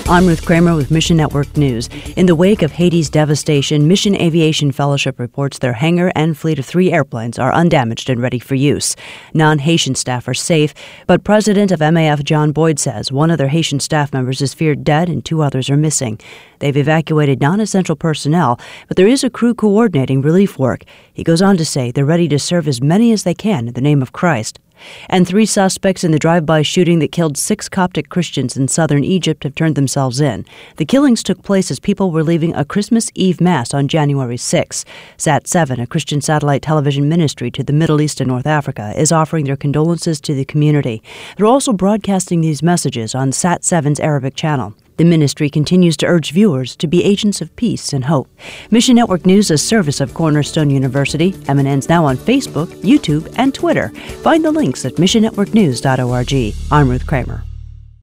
I'm Ruth Kramer with Mission Network News. In the wake of Haiti's devastation, Mission Aviation Fellowship reports their hangar and fleet of 3 airplanes are undamaged and ready for use. Non-Haitian staff are safe, but President of MAF John Boyd says one of their Haitian staff members is feared dead and 2 others are missing. They've evacuated non-essential personnel, but there is a crew coordinating relief work. He goes on to say they're ready to serve as many as they can in the name of Christ. And 3 suspects in the drive-by shooting that killed 6 Coptic Christians in southern Egypt have turned themselves in. The killings took place as people were leaving a Christmas Eve Mass on January 6. Sat7, a Christian satellite television ministry to the Middle East and North Africa, is offering their condolences to the community. They're also broadcasting these messages on Sat7's Arabic channel. The ministry continues to urge viewers to be agents of peace and hope. Mission Network News, a service of Cornerstone University. MNN's now on Facebook, YouTube, and Twitter. Find the links at missionnetworknews.org. I'm Ruth Kramer.